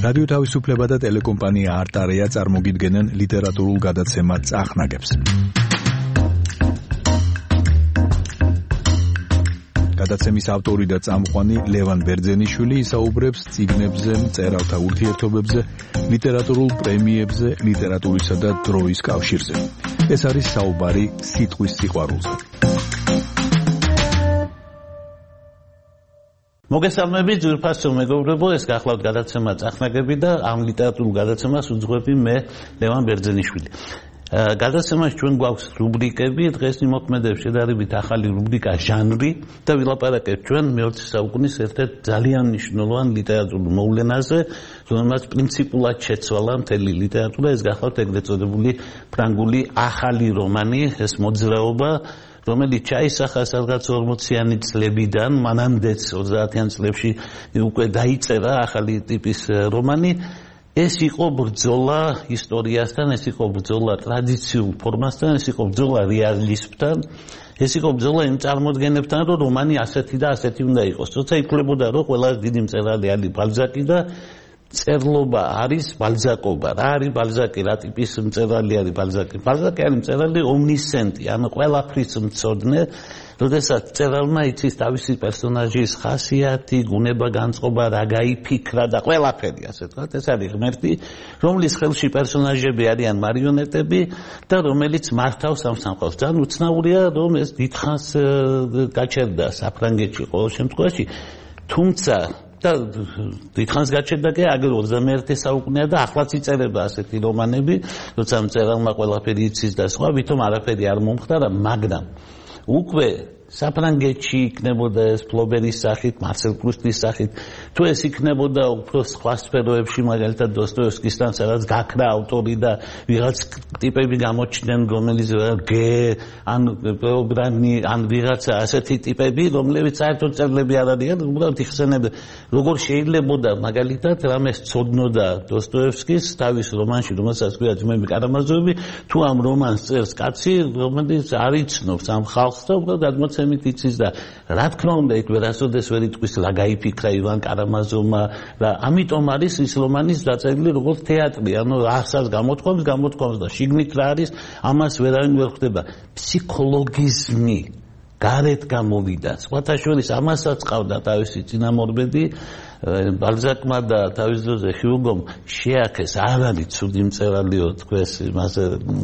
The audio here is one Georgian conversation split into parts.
რადიო თავისუფლება და ტელეკომპანია არტარეა წარმოგიდგენენ ლიტერატურულ გადაცემა წახნაგებს. გადაცემის ავტორი და წამყვანი ლევან ბერძენიშვილი ისაუბრებს წიგნებზე, მწერალთა ურთიერთობებზე, ლიტერატურულ პრემიებზე, ლიტერატურისა და დროის კავშირზე. ეს არის საუბარი სიტყვის სიყვარულზე. მოგესალმებით ძვირფასო მეგობრებო, ეს გახლავთ გადაცემა წახნაგები და ამ ლიტერატურულ გადაცემას უძღვები მე ლევან ბერძენიშვილი. გადაცემაში ჩვენ გვაქვს რუბრიკები, დღეს იმოქმედებს შედარებით ახალი რუბრიკა ჟანრი და ვილაპარაკებთ ჩვენ მე-20 საუკუნის ერთ-ერთ ძალიან მნიშვნელოვან ლიტერატურულ მოვლენაზე, რომელმაც პრინციპულად შეცვალა მთელი ლიტერატურა, ეს გახლავთ ეგრეთ წოდებული ფრანგული ახალი რომანი, ეს მოძრაობა, რომელიც ჩაისახა სადღაც 40-იანი წლებიდან, მანამდეც 30-იან წლებში უკვე დაიწერა ახალი ტიპის რომანი. ეს იყო ბრძოლა ისტორიასთან, ეს იყო ბრძოლა ტრადიციულ ფორმასთან, ეს იყო ბრძოლა რეალიზმთან, ეს იყო ბრძოლა იმ წარმოდგენებთან, რომ რომანი ასეთი და ასეთი უნდა იყოს. თორსა ითვლებოდა, რომ ყველა დიდი მწერალი არის ბალზაკი და წერლობა არის ბალზაკობა. რა არის ბალზაკი, რა ტიპის მწერალი არის ბალზაკი? ბალზაკი არის მწერალი ომნისენტი, ანუ ყველაფრის მცოდნე, როდესაც მწერალმა იცის თავისი პერსონაჟის ხასიათი, გუნება, განწყობა, რა გაიფიქრა და ყველაფერი, ასე ვთქვათ, ეს არის ღმერთი, რომლის ხელში პერსონაჟები არიან მარიონეტები და რომელიც მართავს ამ სამყაროს. ძალიან უცნაურია, რომ ეს დიდხანს გაჩერდა საფრანგეთში ყოველ შემთხვევაში, თუმცა და დიდხანს გაჩერდა კი აგერ 21 საუკუნეა და ახლაც იწერება ასეთი რომანები, როცა მწერალმა ყველაფერი იცის და სხვა, ვითომ არაფერი არ მომხდარა, მაგრამ უკვე საფრანგეთში იქნებოდა ეს ფლობერის სახით, მარსელ პრუსტის სახით, თუ ეს იქნებოდა უფრო სხვა სფეროებში, მაგალითად დოსტოევსკისთან, სადაც გაქრა ავტორი და ვიღაც ტიპები გამოჩნდნენ, რომელიც გე, ან პროგრამი, ან ვიღაცა ასეთი ტიპები, რომლებიც საერთოდ წერლები არ არიან, უბრალოდ იხსენებდა. როგორ შეიძლებოდა მაგალითად რამეს ცოდნოდა დოსტოევსკის თავის რომანში, რომელსაც ქვია ძმები კარამაზოვები, თუ ამ რომანს წერს კაცი, რომელიც არ იცნობს ამ ხალხს და უბრალოდ გადმოცემით იცის და რა თქმა უნდა იქ ვერასოდეს ვერ იტყვის რა გაიფიქრა ივან კარამაზოვმა და ამიტომ არის ის რომანის დაწერილი როგორც თეატრი, ანუ ახსას გამოთქვამს და შიგნით რა არის, ამას ვერავინ ვერ ხვდება. ფსიქოლოგიზმი გარეთ გამოვიდა. სხვათა შორის ამასაც ყავდა თავისი წინამორბედი, ბალზაკმა და თავის დროზე ჰიუგომ შეაქეს, არ არის ცუდი მწერალიო თქვეს იმაზე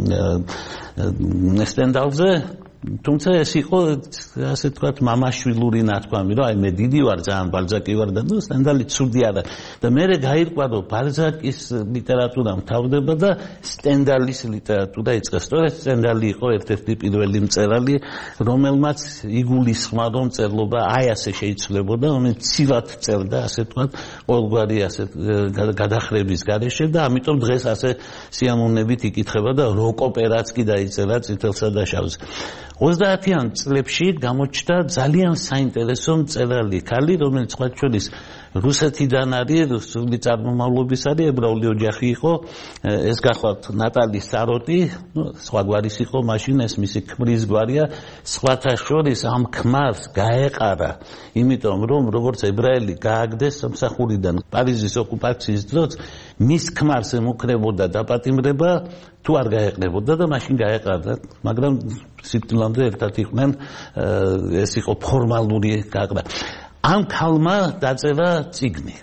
სტენდალზე, თუმცა ეს იყო ასე ვთქვათ მამაშვილური ნათქვამი, რომ აი მე დიდი ვარ, ძალიან ბალზაკი ვარ და სტენდალი ცუდი არა. და მე გაირკვა, რომ ბალზაკის ლიტერატურა მთავრდება და სტენდალის ლიტერატურა იწყეს. სწორედ სტენდალი იყო ერთ-ერთი პირველი მწერალი, რომელმაც იგულისხმა, რომ წერლობა აი ასე შეიცვლებოდა, რომელიც ცივად წერდა, ასე ვთქვათ, ყოველგვარი ასე გადახრების გარეშე და ამიტომ დღეს ასე სიამოვნებით იკითხება და როკ-ოპერაც კი დაიწერა წითელსა და შავზე. 30-იან წლებში გამოჩნდა ძალიან საინტერესო მწერალი ქალი, რომელიც სხვა შორის რუსეთიდან არის, რუსული წარმომავლობის არის, ებრაული ოჯახი იყო, ეს გახლავთ ნატალი საროტი, სხვა გვარის იყო მაშინ, ეს მისი ქმრის გვარია, სხვათა შორის ამ ქმარს გაეყარა, იმიტომ რომ როგორც ებრაელი გააგდეს სამსახურიდან პარიზის ოკუპაციის დროს, მის ქმარს ემუქრებოდა დაპატიმრება, თუ არ გაეყნებოდა და მაშინ გაეყარდა, მაგრამ სიკვდილამდე ერთად იყვნენ, ეს იყო ფორმალური გაყრა. ამ ქალმა დაწერა წიგნი.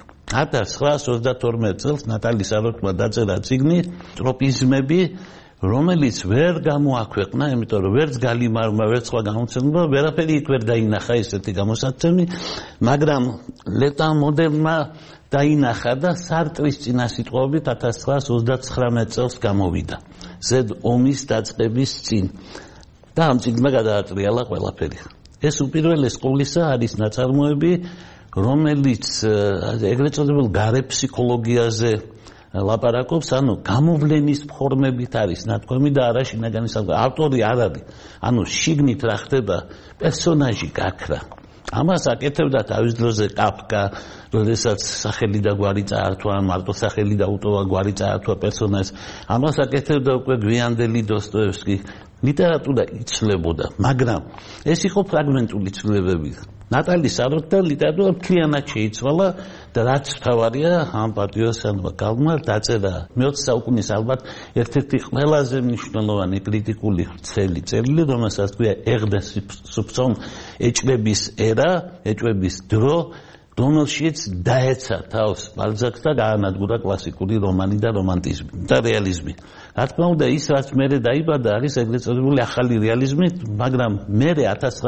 1922 წელს ნატალი საროტმა დაწერა წიგნი ტროპიზმები, რომელიც ვერ გამოაქვეყნა, იმიტომ რომ ვერც გალიმარმა, ვერც სხვა გამოცემებმა ვერაფერი იქ ვერ დაინახა ესეთი გამოსაცემი, მაგრამ ლეტან მოდერნმა დაინახა და სარტრის წინასიტყვებით 1929 წელს გამოვიდა. ზედ ომის დაწყების წინ. და ამ წიგნმა გადაატრიალა ყველაფერი. ეს უპირველეს ყოვლისა არის ნაწარმოები, რომელიც ეგრეთ წოდებულ გარეფსიქოლოგიაზე ლაპარაკობს, ანუ გამოვლენის ფორმებით არის ნათქვამი და არა შინაგანი სამყარო. ავტორი არ არის. ანუ შიგნით რა ხდება, პერსონაჟი გაქრა. ამას აკეთებდა თავის დროზე კაფკა, როდესაც სახელი და გვარი წაართვა, მარტო სახელი და უტოვა გვარი წაართვა პერსონაჟს. ამას აკეთებდა უკვე გვიანდელი დოსტოევსკი. ლიტერატურა იცვლებოდა, მაგრამ ეს იყო ფრაგმენტული ცვლილებები. ნატალის აროთ და ლიტერატურა მთლიანად შეიცვალა და რაც თავარია ამ პატრიოტიანობა კალმა დაწერა მე-20 საუკუნის ალბათ ერთ-ერთი ყველაზე მნიშვნელოვანი კრიტიკული ვრცელი წერილი, რომელსაც ქვია ეღდა სუფსონ ეჭვების ერა, ეჭვების დრო, რომელშიც დაეცა თავს ბალზაკს და გაანადგურა კლასიკური რომანი და რომანტიზმი და რეალიზმი. რა თქმა უნდა, ის რაც მერე დაიბადა არის ეგრეთ წოდებული ახალი რეალიზმი, მაგრამ მერე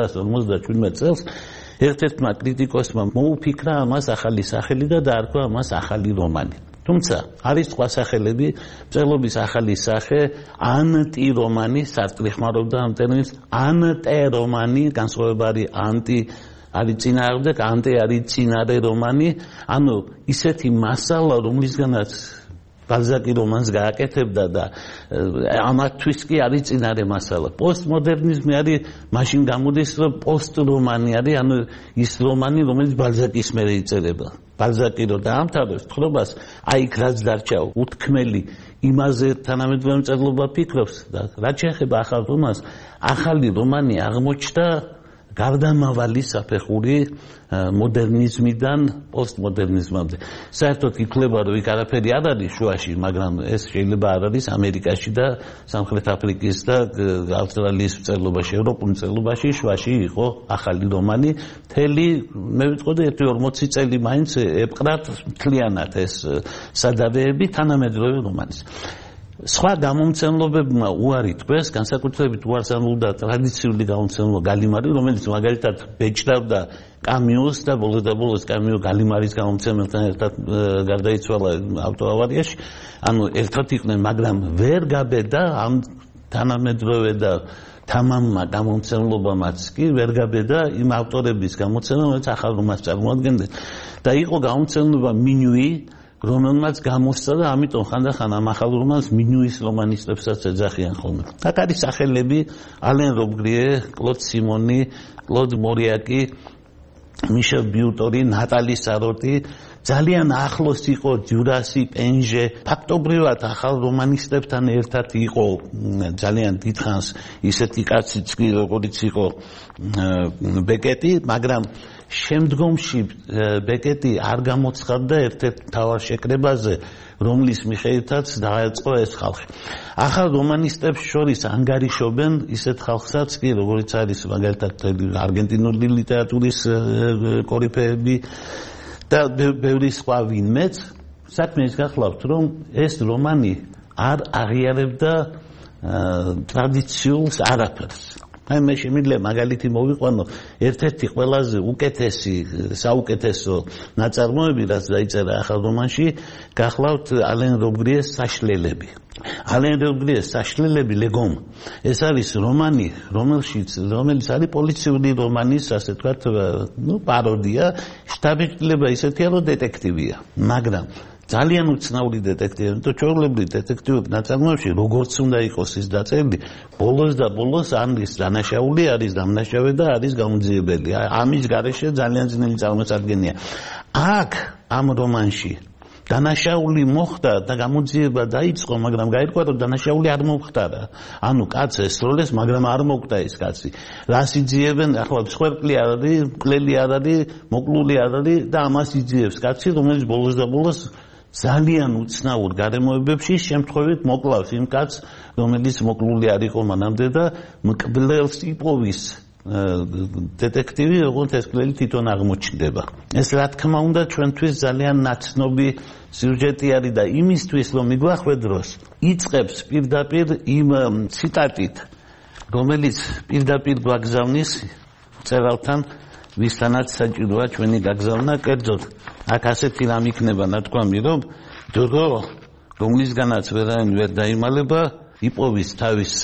1957 წელს ერთ-ერთმა კრიტიკოსმა მოუფიქრა ამას ახალი სახელი და დაარქვა ამას ახალი რომანი. თუმცა არის სხვა სახელები, მწერლობის ახალი სახე ანტირომანი, სარტრი ხმარობდა ამ ტერმინს, ანტერომანი, განსხვავება არის ანტი არის წინააღმდეგ, ანტე არის წინარე რომანი, ანუ ისეთი მასალა, რომლისგანაც ბალზაკი რომანს გააკეთებდა და ამათთვის კი არის წინარე მასალა. პოსტმოდერნიზმი არის მაშინ გამოდის, რომ პოსტრომანი არის, ანუ ის რომანი, რომელიც ბალზაკის მერე იწერება. ბალზაკი რო დაამთავრებს თხრობას, აი იქ რაც დარჩა უთქმელი იმაზე თანამედროვე მწერლობა ფიქრობს და რაც შეეხება ახალ რომანს, ახალი რომანი აღმოჩნდა გარდამავალი საფეხური მოდერნიზმიდან პოსტმოდერნიზმამდე. საერთოდ ითვლება, რომ იქ არაფერი არ არის შუაში, მაგრამ ეს შეიძლება არ არის ამერიკაში და სამხრეთ აფრიკის და ავსტრალიის მწერლობაში, ევროპულ მწერლობაში შუაში იყო ახალი რომანი. მთელი მე ვიტყოდი 1-40 წელი მაინც ეპყრათ მთლიანად ეს სადავეები თანამედროვე რომანის. სხვა გამომცემლობებმა უარი თქვეს, განსაკუთრებით უარს ანულდა ტრადიციული გამომცემლობა გალიმარი, რომელიც მაგალითად ბეჭდავდა კამიუს და ბოლოს კამიუ გალიმარის გამომცემელთან ერთად გარდაიცვალა ავტოავარიაში. ანუ ერთად იყვნენ, მაგრამ ვერ გაბედა ამ თანამედროვე და თამამმა გამომცემლობამაც კი ვერ გაბედა იმ ავტორების გამოცემა, რომელიც ახალ რომანს წარმოადგენდნენ. და იყო გამომცემლობა მინუი, რომელმაც გამოსცა და ამიტომ ხანდახან ამ ახალ რომანს მინუის რომანისტებსაც ეძახიან ხოლმე. აქ არის სახელები ალენ რობგრიე, კლოდ სიმონი, კლოდ მორიაკი, მიშელ ბიუტორი, ნატალი საროტი, ძალიან ახლოს იყო ჯურასი პენჟე. ფაქტობრივად ახალ რომანისტებთან ერთად იყო ძალიან დიდხანს ისეთი კაციც კი, როგორიც იყო ბეკეტი, მაგრამ შემდგომში ბეკეტი არ გამოცხადდა ერთ-ერთ მთავარ შეკრებაზე, რომლის მიხედვითაც დაეწყო ეს ხალხი. ახალ რომანისტებს შორის ანგარიშობენ ისეთ ხალხსაც კი, როგორიც არის მაგალითად არგენტინული ლიტერატურის კორიფეები და ბევრი სხვა ვინმეც. საქმე ის გახლავთ, რომ ეს რომანი არ აღიარებდა ტრადიციულს არაფერს. აი მე შემიძლია მაგალითი მოვიყვანო, ერთ-ერთი ყველაზე უკეთესი, საუკეთესო ნაწარმოები, რაც დაიწერა ახალ რომანში, გახლავთ ალენ რობგრიეს საშლელები. ალენ რობგრიეს საშლელები ლეგომ. ეს არის რომანი, რომელიც არის პოლიციური რომანის, ასე ვთქვათ, პაროდია, შთაბეჭდილება ისეთია, რომ დეტექტივია, მაგრამ ძალიან უცნაური დეტექტივი, იმიტომ ჩვეულებრივ დეტექტივურ ნაწარმოებში როგორც უნდა იყოს ის დაწერილი, ბოლოს და ბოლოს არის დანაშაული, არის დამნაშავე და არის გამოძიებელი. ამის გარეშე ძალიან ძნელი წარმოსადგენია. აქ ამ რომანში დანაშაული მოხდა და გამოძიება დაიწყო, მაგრამ გაირკვა, რომ დანაშაული არ მომხდარა. ანუ კაცს ესროლეს, მაგრამ არ მოკვდა ეს კაცი. რას იძიებენ? ახლა მსხვერპლი არ არის, მკვლელი არ არის, მოკლული არ არის და ამას იძიებს კაცი, რომელიც ბოლოს და ბოლოს ძალიან უცნაურ გარემოებებში შემთხვევით მოკლავს იმ კაცს, რომელიც მოკლული არ იყო მანამდე და მკვლელს იპოვის დეტექტივი, როგორც ეს მკვლელი თვითონ აღმოჩნდება. ეს რა თქმა უნდა ჩვენთვის ძალიან ნაცნობი სიუჟეტი არის და იმისთვის რომ მიგვახვედროს, იწყებს პირდაპირ იმ ციტატით, რომელიც პირდაპირ გვაგზავნის მწერალთან, ვისთანაც საჭიროა ჩვენი გაგზავნა კერძოდ. აქ ასეთი რამ იქნება ნათქვამი, რომ დრო, რომლისგანაც ვერავინ ვერ დაიმალება, იპოვის თავის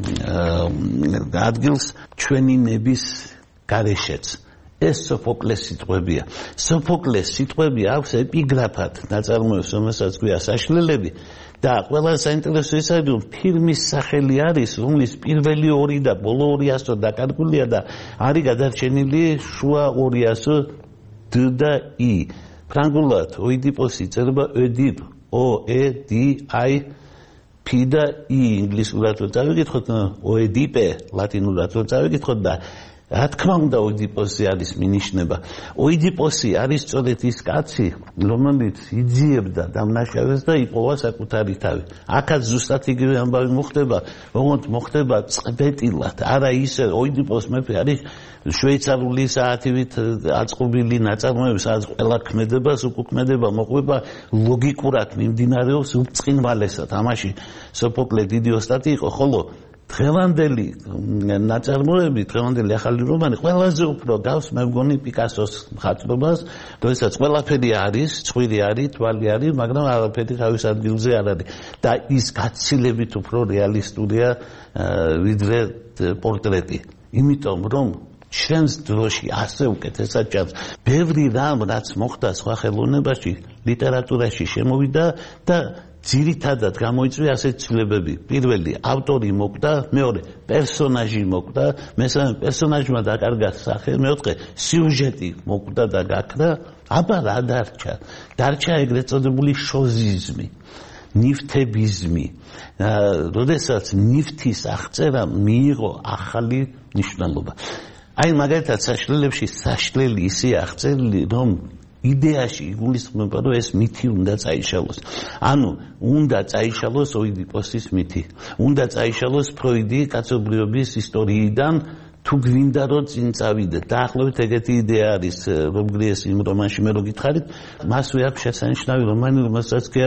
ადგილს ჩვენი ნების გარეშეც. ეს სოფოკლეს სიტყვებია. სოფოკლეს სიტყვები აქვს ეპიგრაფად ნაწარმოებს, რომელსაც ქვია საშლელები და ყველა საინტერესო ის არის, რომ ფილმის სახელი არის, რომლის პირველი 2 და ბოლო 200 დაკარგულია და არის გადარჩენილი შუა 200 D და I. ფრანგულად ოიდიპოსი წერება ოდიპ, O-E-D-I-P და I ინგლისურად რო წავიკითხოთ, ოედიპე ლათინურად რო წავიკითხოთ და რა თქმა უნდა ოიდიპოსი არის მინიშნება. ოიდიპოსი არის სწორედ ის კაცი, რომელიც იძიებდა დამნაშავეს და იპოვა საკუთარი თავი. აქაც ზუსტად იგივე ამბავი მოხდება, როგორც მოხდება წყბეტილად. არა ისე ოიდიპოს მეფე არის შვეიცარიული საათივით აწყობილი ნაწარმოები, სადაც ყველა ქმედებას უკუქმედება მოყვება ლოგიკურად მიმდინარეობს უბწყინვალესად. ამაში სოფოკლე დიდი ოსტატი იყო, ხოლო დღევანდელი ნაწარმოები, დღევანდელი ახალი რომანი ყველაზე უფრო გავს მე მგონი პიკასოს მხატვრობას, როდესაც ყველაფერი არის, წვირი არის, თვალი არის, მაგრამ არაფერი თავის ადგილზე არ არის. და ის გაცილებით უფრო რეალისტურია ვიდრე პორტრეტი. იმიტომ რომ ჩვენს დროში ასე უკეთესად ჭამს. ბევრი რამ რაც მოხდა სხვა ხელოვნებაში, ლიტერატურაში შემოვიდა და ძირითადად გამოიწვია ასეთ ცვლილებები. პირველი ავტორი მოკვდა, მეორე პერსონაჟი მოკვდა, მესამე პერსონაჟმა დაკარგა სახე, მეოთხე სიუჟეტი მოკვდა და გაქრა. აბა რა დარჩა? დარჩა ეგრეთ წოდებული შოზიზმი, ნივთებიზმი. როდესაც ნივთის აღწერა მიიღო ახალი მნიშვნელობა. აი მაგალითად საშლელებში საშლელი ისე აღწერილი, რომ იდეაში იგულისხმება, რომ ეს მითი უნდა წაიშალოს. ანუ უნდა წაიშალოს ოიდიპოსის მითი. უნდა წაიშალოს ფროიდი კაცობრიობის ისტორიიდან, თუ გვინდა რომ წინ წავიდეთ. დაახლოებით ეგეთი იდეა არის რომგრიეს იმ რომანში მე რო გითხარით, მასვე აქვს შესანიშნავი რომანი, რომელსაც ქვია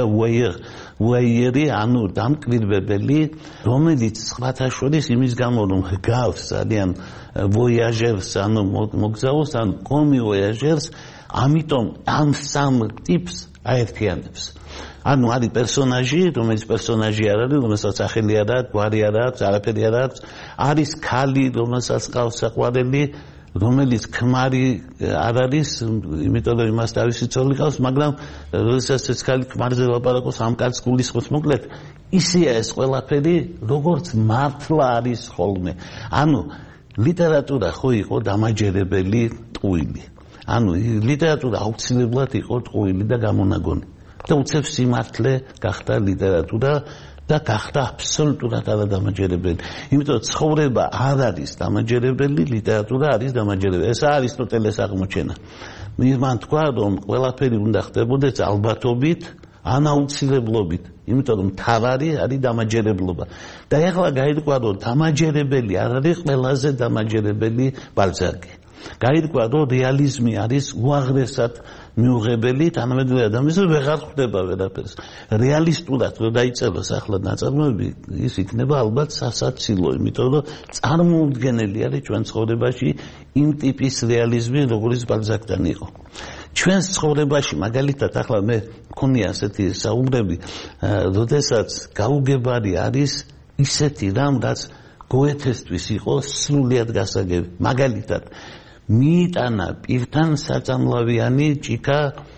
უაიერი, ანუ დამკვირვებელი, რომელიც სხვათა შორის იმის გამო რომ ჰგავს ძალიან ვოიაჟერს, ანუ მოგზაურს, ან კომივოიაჟერს, ამიტომ ამ სამ ტიპს აერთიანებს. ანუ არის პერსონაჟი, რომელიც პერსონაჟი არ არის, რომელსაც სახელი არ აქვს, გვარი არ აქვს, არაფერი არ აქვს. არის ქალი, რომელსაც ყავს საყვარელი, რომელიც ქმარი არ არის, იმიტომ რომ იმას თავისი ცოლი ყავს, მაგრამ როდესაც ეს ქალი ქმარზე ლაპარაკობს, ამ კაცს გულისხმობს, მოკლედ ისეა ეს ყველაფერი, როგორც მართლა არის ხოლმე. ანუ ლიტერატურა ხო იყო დამაჯერებელი ტყუილი. ანუ ლიტერატურა აუცილებლად იყო ტყუილი და გამონაგონი. და უცებ სიმართლე გახდა ლიტერატურა და გახდა აბსოლუტურად არადამაჯერებელი. იმიტომ ცხოვრება არ არის დამაჯერებელი, ლიტერატურა არის დამაჯერებელი. ეს არისტოტელეს აღმოჩენა. მან თქვა, რომ ყველაფერი უნდა ხდებოდეს ალბათობით, ან აუცილებლობით. იმიტომ რომ თავარი არის დამაჯერებლობა. და ეხლა გაირკვა, რომ დამაჯერებელი არ არის ყველაზე დამაჯერებელი ბალზაკი. გაირკვა, რომ რეალიზმი არის უაღრესად მიუღებელი თანამედროვე ადამიანის ვეღარ ხვდება ვერაფერს. რეალისტურად რო დაიწეროს ახლა ნაწარმოები, ის იქნება ალბათ სასაცილო, იმიტომ რომ წარმოუდგენელი არის ჩვენ ცხოვრებაში იმ ტიპის რეალიზმი, როგორც ბალზაკთან იყო. ჩვენს ცხოვრებაში მაგალითად ახლა მე მქონია ასეთი საუბრები, როდესაც გაუგებარი არის ისეთი რამ, რაც გოეთესთვის იყო სრულიად გასაგები. მაგალითად მიიტანა პირთან საწამლავიანი ჭიქა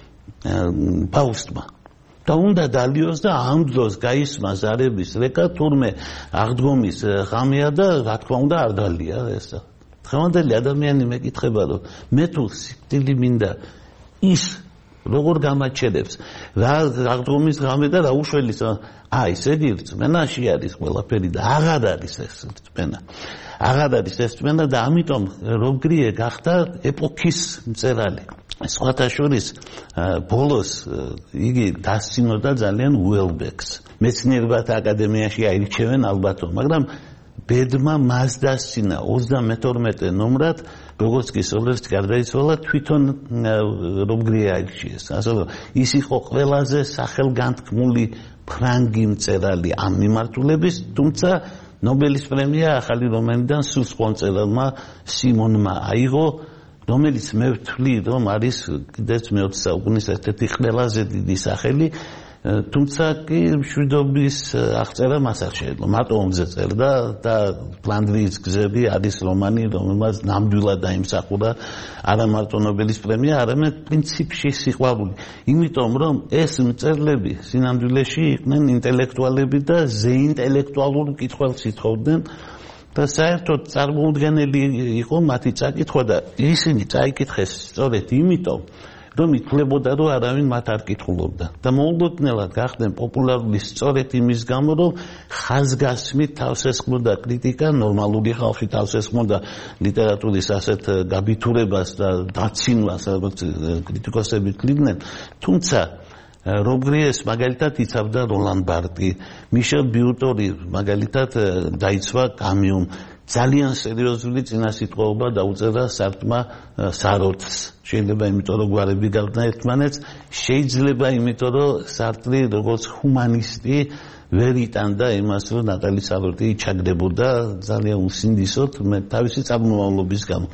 ფაუსტმა და უნდა დალიოს და ამ დროს გაისმა ზარების რეკა, თურმე აღდგომის ღამეა და რა თქმა უნდა არ დალია ეს. დღევანდელი ადამიანი მეკითხება, რომ მე თუ სიკვდილი მინდა, ის როგორ გამაჩერებს რა აღდგომის ღამე და რა უშველის, ესე რწმენაში არის ყველაფერი და აღარ არის ეს რწმენა. აღარ არის ეს რწმენა და ამიტომ რომგრიე გახდა ეპოქის მწერალი. სხვათა შორის ბოლოს იგი დასცინოდა ძალიან უელბეკს. მეცნიერებათა აკადემიაში აირჩევენ ალბათო, მაგრამ ბედმა მას დასცინა 32 ნომრად, როგორც კი სოლერსკი გარდაიცვალა, თვითონ რომგრიე აირჩიეს. ასე რომ ის იყო ყველაზე სახელგანთქმული ფრანგი მწერალი ამ მიმართულების, თუმცა ნობელის პრემია ახალი რომანიდან სულ სხვა მწერალმა სიმონმა აიღო, რომელიც მე ვთვლი, რომ არის კიდეც მე-20 საუკუნის ერთ-ერთი ყველაზე დიდი სახელი, თუმცა კი მშვიდობის აღწერა მას არ შეეძლო. მარტო ომზე წერდა და ფლანდრიის გზები არის რომანი, რომელმაც ნამდვილად დაიმსახურა არა მარტო ნობელის პრემია, არამედ პრინციპში სიყვარული. იმიტომ რომ ეს მწერლები სინამდვილეში იყვნენ ინტელექტუალები და ზეინტელექტუალურ კითხვებს ითხოვდნენ და საერთოდ წარმოუდგენელი იყო მათი წაკითხვა და ისინი წაიკითხეს სწორედ იმიტომ, რომ ითვლებოდა რომ არავინ მათ არ კითხულობდა და მოულოდნელად გახდნენ პოპულარული სწორედ იმის გამო რომ ხაზგასმით თავს ესხმოდა კრიტიკა ნორმალური ხალხი თავს ესხმოდა ლიტერატურის ასეთ გაბითურებას და დაცინვას როგორც კრიტიკოსები თვლიდნენ თუმცა Robgries მაგალითად იცავდა როლან ბარტი, მიშელ ბიუტორი მაგალითად დაიცვა კამიუმ, ძალიან სერიოზული წინასიტყვაობა დაუწერა სარტმა საროთს. შეიძლება იმიტომ რომ გვარები გავდნა ერთმანეთს, შეიძლება იმიტომ რომ სარტრი როგორც ჰუმანისტი ვერ იტანდა იმას რომ ნატალი საროთი ჩაგდებოდა ძალიან უსინდისოდ თავისი წარმომავლობის გამო.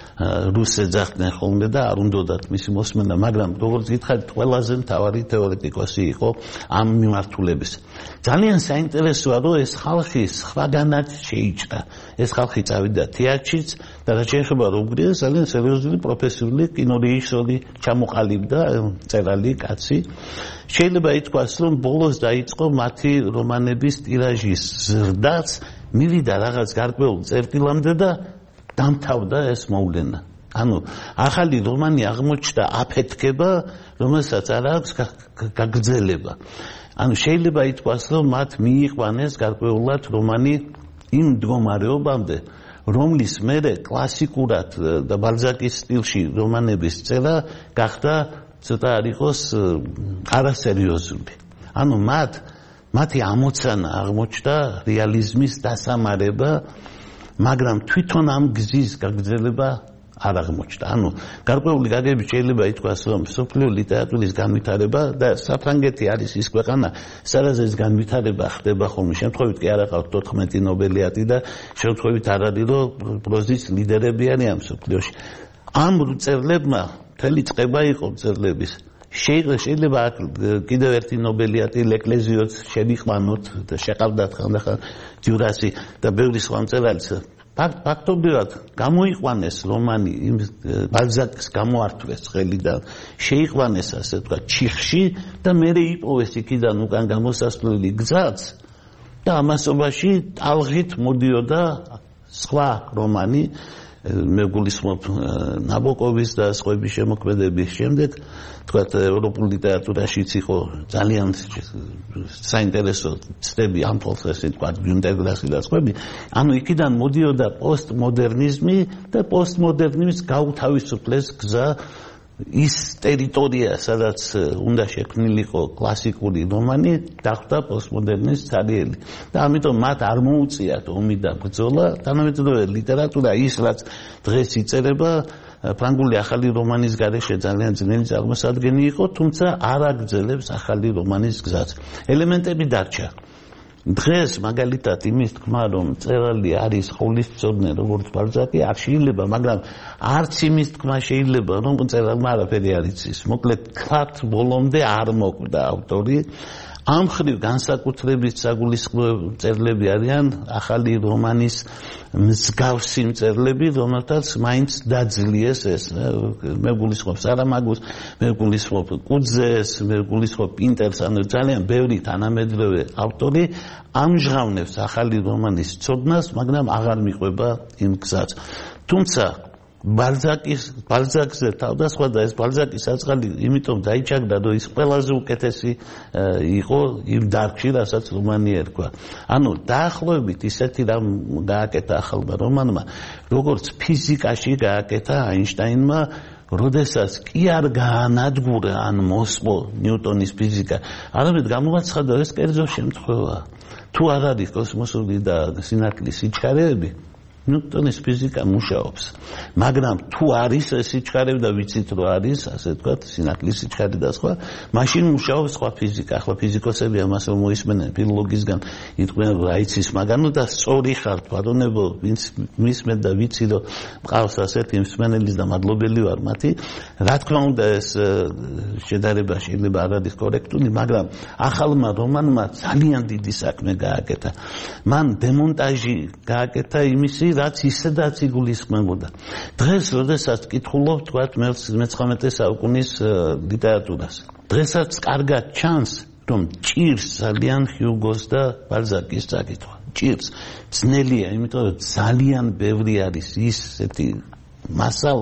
რუსს ეძახდნენ ხოლმე და არ უნდათ მისი მოსმენა, მაგრამ როგორც გითხარით, ყველაზე მთავარი თეორეტიკოსი იყო ამ მიმართულების. ძალიან საინტერესოა, რომ ეს ხალხი სხვაგანაც შეიჭრა. ეს ხალხი წავიდა თეატრშიც და რაც შეეხება Robgries, ძალიან სერიოზული პროფესიული კინორეჟისორი ჩამოყალიბდა, წერალი კაცი. შეიძლება ითქვას, რომ ბოლოს დაიწყო მათი რომანების ტირაჟის ზრდაც, მივიდა რაღაც გარკვეულ წერტილამდე და დამთავრდა ეს მოვლენა. ანუ ახალი რომანი აღმოჩნდა აფეთქება, რომელსაც არ აქვს გაგრძელება. ანუ შეიძლება ითქვას, რომ მათ მიიყვანეს გარკვეულად რომანი იმ მდგომარეობამდე, რომლის მერე კლასიკურად და ბალზაკის სტილში რომანების წერა გახდა ცოტა არ იყოს არასერიოზული. ანუ მათი ამოცანა აღმოჩნდა რეალიზმის დასამარება, მაგრამ თვითონ ამ გზის გაგრძელება არ აღმოჩნდა. ანუ გარკვეული გაგებით შეიძლება ითქვას, რომ მსოფლიო ლიტერატურის განვითარება და საფრანგეთი არის ის ქვეყანა, სადაც განვითარება ხდება ხოლმე. შემთხვევით კი არ აყავთ 14 ნობელიატი და შემთხვევით არ არის, რომ პროზის ლიდერები არიან მსოფლიოში. ამ მწერლებმა მთელი წყება იყო მწერლების. შეიძლება კიდევ ერთი ნობელიატი ლეკლეზიოც შევიყვანოთ და შეყავდათ ხანდახან დიურასი და ბევრი სხვა მწერალიც. ფაქტობრივად გამოიყვანეს რომანი ბალზაკს გამოართვეს ხელიდან, შეიყვანეს ასე ვთქვათ ჩიხში და მერე იპოვეს იქიდან უკან გამოსასვლელი გზაც და ამასობაში ტალღით მოდიოდა სხვა რომანი მე გულისხმობ ნაბოკოვის და სხვების შემოქმედების შემდეგ თქვათ ევროპულ ლიტერატურაშიც იყო ძალიან საინტერესო ცდები ამ ფოლხეს თქვათ ბიუნდერგრასი და სხვები ანუ იქიდან მოდიოდა პოსტმოდერნიზმი და პოსტმოდერნიზმის გაუთავისუფლეს გზა ის ტერიტორია სადაც უნდა შექმნილიყო კლასიკური რომანი დახვდა პოსტმოდერნის ცარიელი და ამიტომ მათ არ მოუწიათ ომი და ბრძოლა თანამედროვე ლიტერატურა ის რაც დღეს იწერება ფრანგული ახალი რომანის გარეშე ძალიან ძნელი წარმოსადგენი იყო თუმცა არ აგრძელებს ახალი რომანის გზას ელემენტები დარჩა დღეს მაგალითად იმის თქმა რომ წერალი არის ყოვლისმცოდნე როგორც ბალზაკი არ შეიძლება მაგრამ არც იმის თქმა შეიძლება რომ წერალმა არაფერი არ იცის მოკლედ ქართ ბოლომდე არ მოკვდა ავტორი ამ ხრივ განსაკუთრებით საგულისხმოებო წერლები არიან ახალი რომანის მსგავსი წერლები რომელთაც მაინც დაძლიეს ეს მე გულისხმობ სარამაგუს მე გულისხმობ კუძეს მე გულისხმობ პინტერს ანუ ძალიან ბევრი თანამედროვე ავტორი ამჟღავნებს ახალი რომანის ცოდნას მაგრამ აღარ მიყვება იმ გზას თუმცა ბალზაკზე თავდასხმა და ეს ბალზაკის საწყალი იმიტომ დაიჩაგდა რომ ის ყველაზე უკეთესი იყო იმ დარგში რასაც რომანი ერქვა ანუ დაახლოებით ისეთი რამ გააკეთა ახალმა რომანმა როგორც ფიზიკაში გააკეთა აინშტაინმა როდესაც კი არ გაანადგურა ან მოსყო ნიუტონის ფიზიკა არამედ გამოაცხადა ეს კერძო შემთხვევა თუ არ არის კოსმოსური და სინათლის სიჩქარეები ნიუტონის ფიზიკა მუშაობს მაგრამ თუ არის ეს სიჩქარეები და ვიცით რომ არის ასე ვთქვათ სინათლის სიჩქარე და სხვა მაშინ მუშაობს სხვა ფიზიკა ახლა ფიზიკოსები ამას რომ მოისმენენ ფილოლოგისგან იტყვიან რომ აიცის მაგანო და სწორი ხართ ბატონებო ვინც მისმენ და ვიცი რომ მყავს ასეთი მსმენელის და მადლობელი ვარ მათი რა თქმა უნდა ეს შედარება შეიძლება არ არის კორექტული მაგრამ ახალმა რომანმა ძალიან დიდი საქმე გააკეთა მან დემონტაჟი გააკეთა იმისი რაც ისედაც იგულისხმებოდა. დღეს, როდესაც კითხულობ, თქვათ, მე-19 საუკუნის ლიტერატურას. დღესაც კარგად ჩანს, რომ ჭირს ძალიან ჰიუგოს და ბალზაკის წაკითხვა. ჭირს. ძნელია, იმიტომ რომ ძალიან ბევრი არის ისეთი მასალა,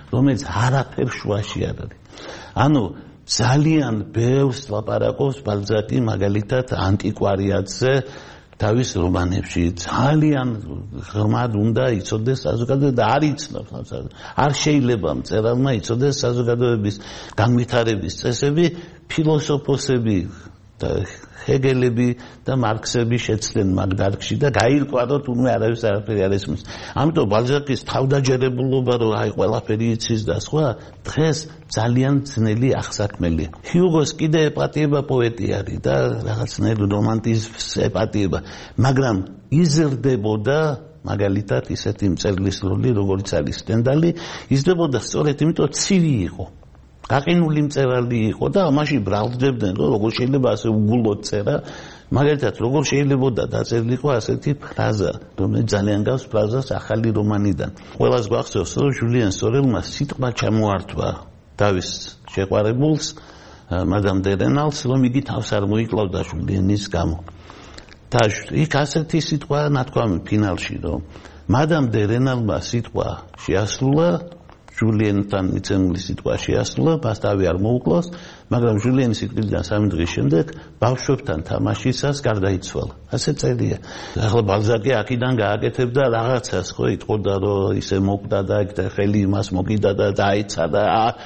რომელიც არაფერ შუაში არ არის. ანუ ძალიან ბევრს ლაპარაკობს ბალზაკი მაგალითად ანტიკვარიატზე თავის რომანებში. ძალიან ღრმად უნდა იცოდეს საზოგადოება და არ იცნობს. არ შეიძლება მწერალმა იცოდეს საზოგადოების განვითარების წესები, ფილოსოფოსები და ჰეგელები და მარქსები შეცდნენ მაგ დარგში და გაირკვავა თუნდაც არავის არაფერი არ ესმის. ამიტომ ბალზაკის თავდაჯერებულობა რომ აი ყველაფერი იცის და სხვა დღეს ძალიან ძნელი აღსაქმელია. ჰიუგოს კიდე ეპატიება პოეტი არის და რაღაცნაირ რომანტიზმს ეპატიება, მაგრამ იზრდებოდა მაგალითად ისეთი მწერლის როლი როგორც არის სტენდალი, იზრდებოდა სწორედ იმიტომ ცივი იყო. გაყინული მწერალი იყო და ამაში ბრალდებდნენ რომ როგორ შეიძლება ასე უგულოდ წერა, მაგალითად როგორ შეიძლება დაწერილიყო ასეთი ფრაზა, რომელიც ძალიან გავს ფრაზას ახალი რომანიდან. ყველას გვახსოვს რომ ჟულიან სორელმა სიტყვა ჩამოართვა თავის შეყვარებულს, მადამ დე რენალს, რომ იგი თავს არ მოიკლავდა ჟულიანის გამო. და იქ ასეთი სიტყვა ნათქვამი ფინალში რომ მადამ დე რენალმა სიტყვა შეასრულა, ჟულიენთან მიცემული სიტყვა შეასრულა, მასთავი არ მოუკლოს, მაგრამ ჟულieნის სიკვდილიდან 3 დღის შემდეგ ბავშვებთან თამაშისას გარდაიცვალა. ასე წერია. ახლა ბალზაკი აქედან გააკეთებდა რაღაცას, ხო, იტყოდა რომ ისე მოკვდა და ხელი იმას მოგიდა და დაეცა და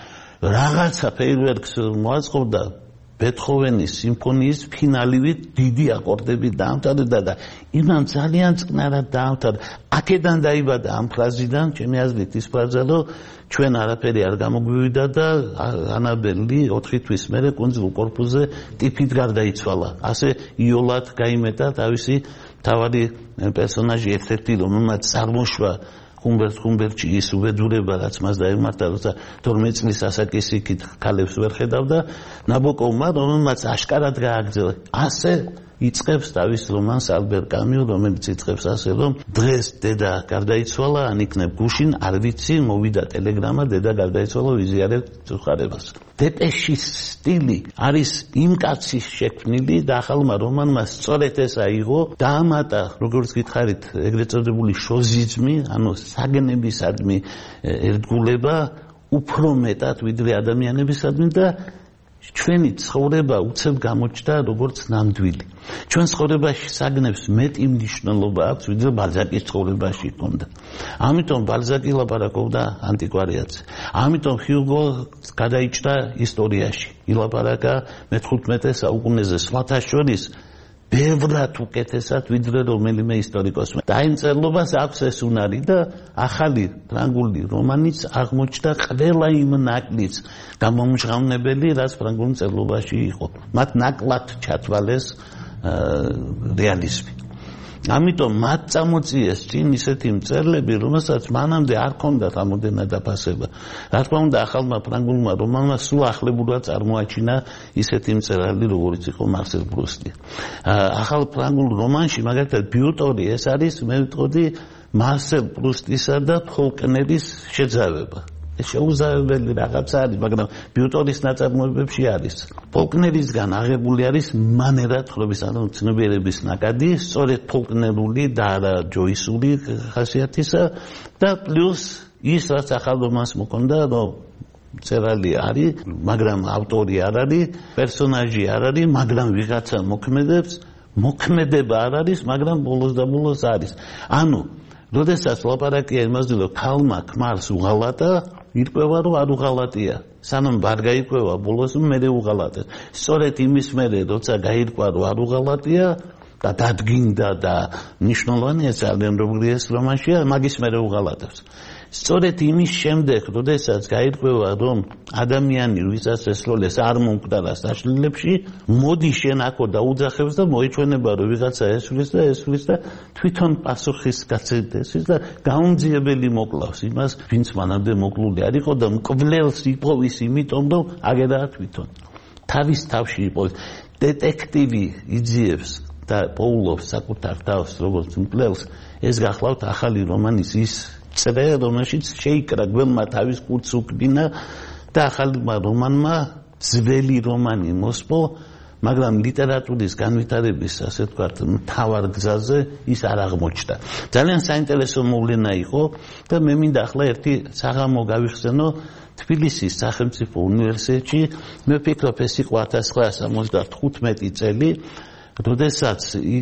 რაღაცა ფეირვერკს მოაწყობდა. ბეთჰოვენის სიმფონიის ფინალივით დიდი აკორდებით დაამთავრა და იმან ძალიან წყნარად დაამთავრა. აქედან დაიბადა ამ ფრაზიდან, ჩემი აზრით ის ფრაზა, რომ ჩვენ არაფერი არ გამოგვივიდა და ანაბელი 4 თვის მერე კუნძულ კორფუზე ტიფით გარდაიცვალა. ასე იოლად გაიმეტა თავისი თავარი პერსონაჟი ერთ-ერთი, რომელმაც წარმოშვა ხუმბერტში ის უბედურება, რაც მას დაემართა, როცა 12 წლის ასაკის იქით ქალებს ვერ ხედავდა, ნაბოკოვმა, რომელმაც აშკარად გააგრძელა. ასე იწყებს თავის რომანს ალბერ კამიუ, რომელიც იწყებს ასე, რომ დღეს დედა გარდაიცვალა, ან იქნებ გუშინ, არ ვიცი, მოვიდა ტელეგრამა, დედა გარდაიცვალა, ვიზიარებ წუხარებას. დეპეშის სტილი არის იმ კაცის შექმნილი და ახალმა რომანმა სწორედ ეს აიღო, დაამატა, როგორც გითხარით, ეგრეთ წოდებული შოზიზმი, ანუ საგნებისადმი ერთგულება, უფრო მეტად ვიდრე ადამიანებისადმი და ჩვენი ცხოვრება უცებ გამოჩნდა როგორც ნამდვილი. ჩვენ ცხოვრებაში საგნებს მეტი მნიშვნელობა აქვს, ვიდრე ბალზაკის ცხოვრებაში ჰქონდა. ამიტომ ბალზაკი ლაპარაკობდა ანტიკვარიატზე. ამიტომ ჰიუგო გადაიჭრა ისტორიაში. ილაპარაკა მე-15 საუკუნეზე სხვათა შორის ბევრად უკეთესად ვიდრე რომელიმე ისტორიკოსმა. და იმ წერლობას აქვს ეს უნარი და ახალი ფრანგული რომანიც აღმოჩნდა ყველა იმ ნაკლიც გამომჟღავნებელი, რაც ფრანგულ წერლობაში იყო. მათ ნაკლად ჩათვალეს რეალიზმი. ამიტომ მათ წამოწიეს წინ ისეთი მწერლები, რომელსაც მანამდე არ ჰქონდათ ამოდენა დაფასება. რა თქმა უნდა, ახალმა ფრანგულმა რომანმა სულ ახლებურად წარმოაჩინა ისეთი მწერალი, როგორც იყო მარსელ პრუსტი. ახალ ფრანგულ რომანში, მაგალითად, ბიუტორი ეს არის, მე ვიტყოდი, მარსელ პრუსტისა და ფოლკნერის შეძავება. შეუძლებელი რაღაცა არის, მაგრამ ბიუტორის ნაწარმოებებში არის. ფოლკნერისგან აღებული არის მანერა თხრობის, ანუ ცნობიერების ნაკადი, სწორედ ფოლკნერული და არა ჯოისური ხასიათისა და პლუს ის, რაც ახალ რომანს მოქონდა, რომ მწერალი არის, მაგრამ ავტორი არ არის, პერსონაჟი არ არის, მაგრამ ვიღაცა მოქმედებს, მოქმედება არ არის, მაგრამ ბოლოს და ბოლოს არის. ანუ როდესაც ლაპარაკია იმაზე, რომ ქალმა ქმარს უღალატა, ირკვევა რომ არ უღალატია. სანამ არ გაირკვევა ბოლოს მერე უღალატეს. სწორედ იმის მერე, როცა გაირკვა რომ არ უღალატია და დადგინდა და მნიშვნელოვანია ძალიან როგორი ეს რომანშია, მაგის მერე უღალატებს. სწორედ იმის შემდეგ, როდესაც გაირკვევა რომ ადამიანი, ვისაც ესროლეს, არ მომკვდარა საშლილებში, მოდი შენ აქო დაუძახებს და მოიჩვენება რომ ვიღაცა ესვლის და თვითონ პასუხის გაცემდეს და გაუმძიებელი მოკლავს იმას, ვინც მანამდე მოკლული არ იყო და მკვლელს იპოვის იმიტომ რომ აგერაა თვითონ. თავის თავში იპოვის. დეტექტივი იძიებს და პოულობს საკუთარ თავს როგორც მკვლელს, ეს გახლავთ ახალი რომანის ის წერა, რომელშიც შეიკრა გველმა თავის კურდს უკბინა და ახალმა რომანმა ძველი რომანი მოსპო, მაგრამ ლიტერატურის განვითარების ასე ვთქვათ მთავარ გზაზე ის არ აღმოჩნდა. ძალიან საინტერესო მოვლენა იყო და მე მინდა ახლა ერთი საღამო გავიხსენო თბილისის სახელმწიფო უნივერსიტეტში. მე ვფიქრობ ეს იყო 1975 წელი, როდესაც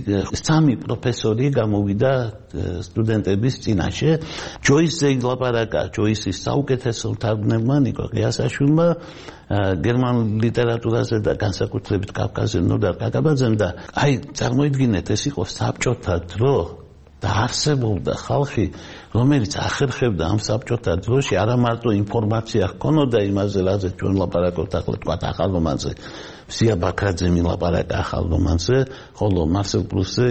სამი პროფესორი გამოვიდა სტუდენტების წინაშე. ჯოისზე ილაპარაკა ჯოისის საუკეთესო მთარგმნელმა ნიკო ღიასაშვილმა გერმანულ ლიტერატურაზე და განსაკუთრებით კავკაზე ნოდარ კაკაბაძემ და აი წარმოიდგინეთ ეს იყო საბჭოთა დრო და არსებობდა ხალხი რომელიც ახერხებდა ამ საბჭოთა დროში არა მარტო ინფორმაცია ჰქონოდა იმაზე რაზე ჩვენ ლაპარაკობთ ახლა თქვა ახალ რომანზე სია ბაქრაძე მილაპარაკა ახალ რომანზე ხოლო მარსელ პრუსზე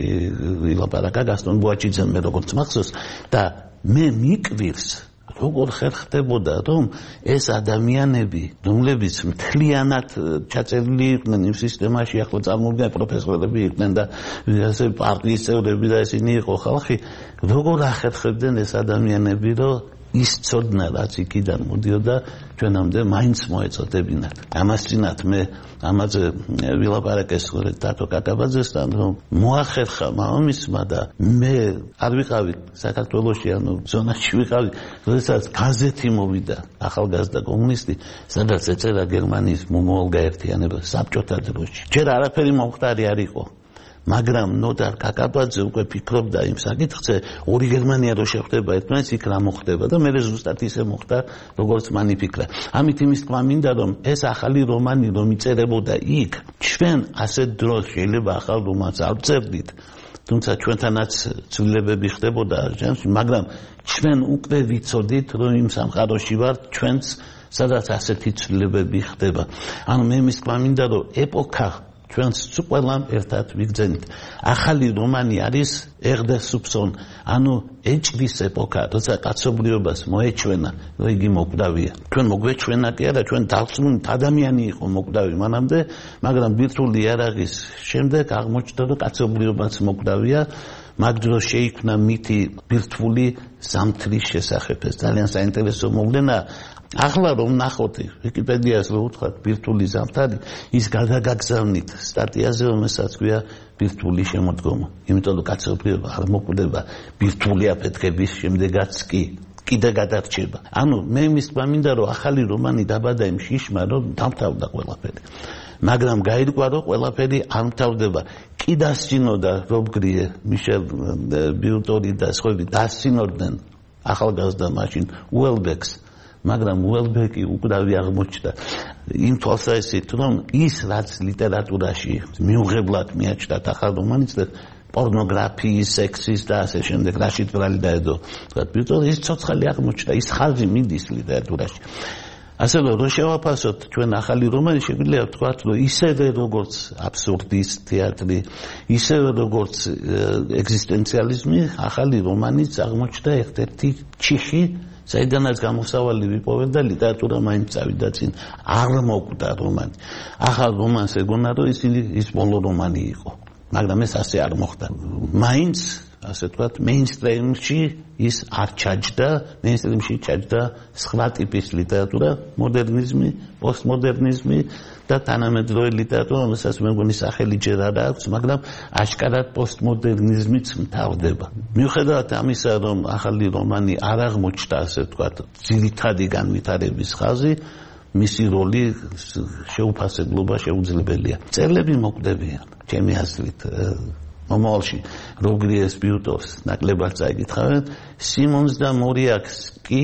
ილაპარაკა გასტონ ბუაჩიძემ მე როგორც მახსოვს და მე მიკვირს როგორ ხერხდებოდა რომ ეს ადამიანები რომლებიც მთლიანად ჩაწერილი იყვნენ იმ სისტემაში ახლა წარმოვიდგინე პროფესორები იყვნენ და ასე პარტიის წევრები და ესენი იყო ხალხი როგორ ახერხებდნენ ეს ადამიანები რომ ის ცოდნა რაც იქიდან მოდიოდა ჩვენამდე მაინც მოეწოდებინათ. ამასწინათ მე ამაზე ვილაპარაკე დათო კაკაბაძესთან რომ მოახერხა მამამისმა და მე არ ვიყავი საქართველოში ანუ ზონაში ვიყავი როდესაც გაზეთი მოვიდა ახალგაზრდა კომუნისტი სადაც ეწერა გერმანიის მომავალ გაერთიანებას საბჭოთა დროში. ჯერ არაფერი მომხდარი არ იყო. მაგრამ ნოდარ კაკაბაძე უკვე ფიქრობდა იმ საკითხზე ორი გერმანია რო შეხვდება ერთმანეთს იქ რა მოხდება და მე ზუსტად ისე მოხდა როგორც მან იფიქრა. ამით იმის თქმა მინდა რომ ეს ახალი რომანი რომ იწერებოდა იქ ჩვენ ასეთ დროს შეიძლება ახალ რომანს არ ვწერდით თუმცა ჩვენთანაც ცვლილებები ხდებოდა ჟანრში მაგრამ ჩვენ უკვე ვიცოდით რომ იმ სამყაროში ვართ ჩვენც სადაც ასეთი ცვლილებები ხდება. ანუ მე იმის თქმა მინდა რომ ეპოქა ჩვენს ყველამ ერთად ვიგრძენით. ახალი რომანი არის ერდე სუბსონ, ანუ ეჭვის ეპოქა, როცა კაცობრიობას მოეჩვენა, რომ იგი მოკვდავია. ჩვენ მოგვეჩვენა კი არა, ჩვენ დავწმუნდით ადამიანი იყო მოკვდავი მანამდე, მაგრამ ბირთვული იარაღის შემდეგ აღმოჩნდა, რომ კაცობრიობაც მოკვდავია. მაგ დროს შეიქმნა მითი ბირთვული ზამთრის შესახებ. ეს ძალიან საინტერესო მოვლენა. ახლა რომ ნახოთ ვიკიპედიას რო უთხრათ ბირთვული ზამთარი ის გადაგაგზავნით სტატიაზე რომელსაც ქვია ბირთვული შემოდგომა იმიტომ რომ კაცობრიობა არ მოკვდება ბირთვული აფეთქების შემდეგაც კიდე გადარჩება ანუ მე იმის თქმა მინდა რომ ახალი რომანი დაბადა იმ შიშმა რომ დამთავრდა ყველაფერი მაგრამ გაირკვა რომ ყველაფერი არ მთავრდება კი დასცინოდა რობგრიე მიშელ ბიუტორი და სხვები დასცინორდნენ ახალგაზრდა მაშინ უელბეკს მაგრამ უელბეკი უკვდავი აღმოჩნდა იმ თვალსაზრისით რომ ის რაც ლიტერატურაში მიუღებლად მიაჩნდა ახალ რომანიც და პორნოგრაფიის, სექსის და ასე შემდეგ რაშიც ბრალი დაედო თვითონ ის ცოცხალი აღმოჩნდა ის ხალხი მიდის ლიტერატურაში ასე რომ შევაფასოთ ჩვენ ახალი რომანი შეგვიძლია ვთქვათ რომ ისევე როგორც აბსურდის თეატრი ისევე როგორც ეგზისტენციალიზმი ახალი რომანიც აღმოჩნდა ერთ-ერთი ჩიხი საიდანაც გამოსავალი ვიპოვეთ და ლიტერატურა მაინც წავიდა წინ არ მოკვდა რომანი ახალ რომანს ეგონა რომ ის ბოლო რომანი იყო მაგრამ ეს ასე არ მოხდა მაინც ასე ვთქვათ მეინსტრიმში ის არ ჩაჯდა მეინსტრიმში ჩაჯდა სხვა ტიპის ლიტერატურა მოდერნიზმი პოსტმოდერნიზმი და თანამედროვე ლიტერატურა რომელსაც მე მგონი სახელი ჯერ არ აქვს მაგრამ აშკარად პოსტმოდერნიზმიც მთავრდება მიუხედავად ამისა რომ ახალი რომანი არ აღმოჩნდა ასე ვთქვათ ძირითადი განვითარების ხაზი მისი როლი შეუფასებლობა შეუძლებელია წერლები მოკვდებიან ჩემი აზრით მომავალში რობგრიეს ბიუტოვს ნაკლებად წაიკითხავენ სიმონს და მორიაკს კი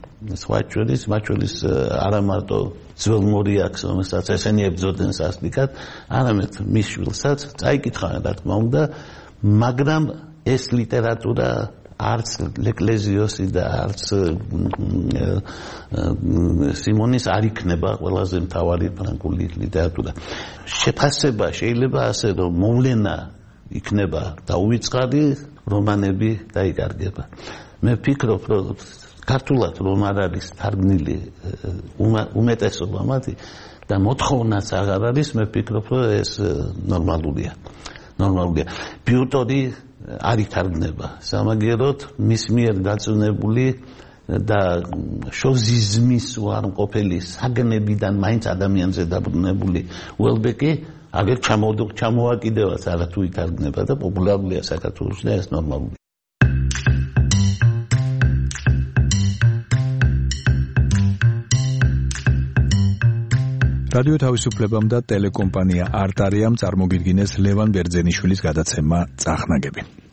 სხვაჩვერის არა მარტო ძველ მორიაკს რომელსაც ესენი ებრძოდნენ სასტიკად არამედ მის შვილსაც წაიკითხავენ რა თქმა უნდა მაგრამ ეს ლიტერატურა არც ლეკლეზიოსი და არც სიმონის არ იქნება ყველაზე მთავარი ფრანგული ლიტერატურა შეფასება შეიძლება ასე რომ მოვლენა იქნება დაუვიწყარი რომანები დაიკარგება მე ვფიქრობ რომ ქართულად რომ არ არის თარგმნილი უმეტესობა მათი და მოთხოვნაც აღარ არის მე ვფიქრობ რომ ეს ნორმალურია ბიუტორი არ ითარგმნება სამაგიეროდ მის მიერ გაწუნებული და შოზიზმის უარმყოფელი საგნებიდან მაინც ადამიანზე დაბრუნებული უელბეკი აგერ ჩამოვაკიდევაც არათუ ითარგმნება და პოპულარულია საქართველოში და ეს ნორმალურია. რადიო თავისუფლებამ და ტელეკომპანია არტარიამ წარმოგიდგინეს ლევან ბერძენიშვილის გადაცემა წახნაგები.